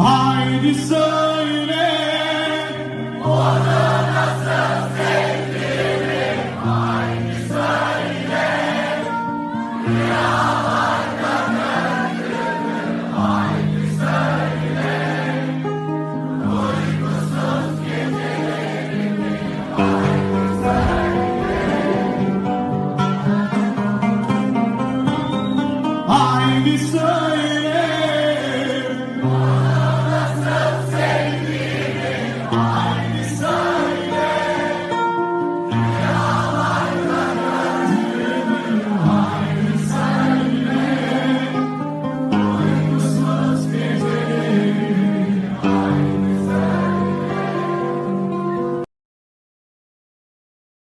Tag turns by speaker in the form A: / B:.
A: Haydi söyle.
B: O adı nasıl sevdiğimi haydi söyle. Rüyalarda gördüğümü haydi söyle. Uykusuz gecelerimi haydi söyle.
A: Haydi söyle.